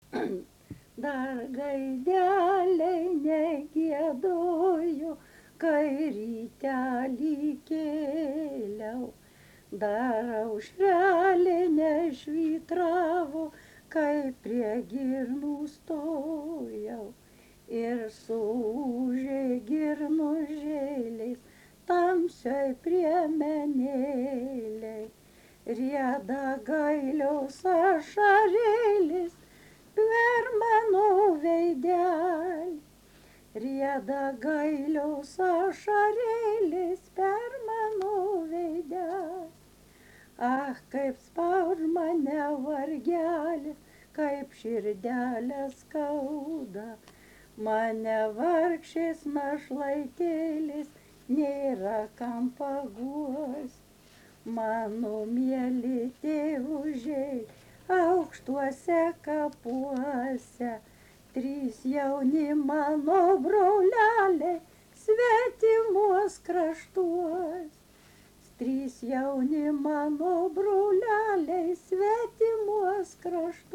Dar gaideliai negiedojo, kai rytelį kėliau. Dar aušrelė nešvytravo, kai prie girnų stojau. Ir suūžė girnužėliais tamsioj priemenėlėj. Rieda gailiaus ašarėlis per mano veidelį. Rieda gailiaus ašarėlis per mano veidelį. Ach, kaip spaudž mane vargelis, kaip širdelę skauda. Mane vargšės našlaitėlis nėra kam paguost. Mano mieli tėvužiai aukštuose kapuose, 3 jauni mano broleliai svetimuos kraštuos. 3 jauni mano broleliai svetimuos kraštuos.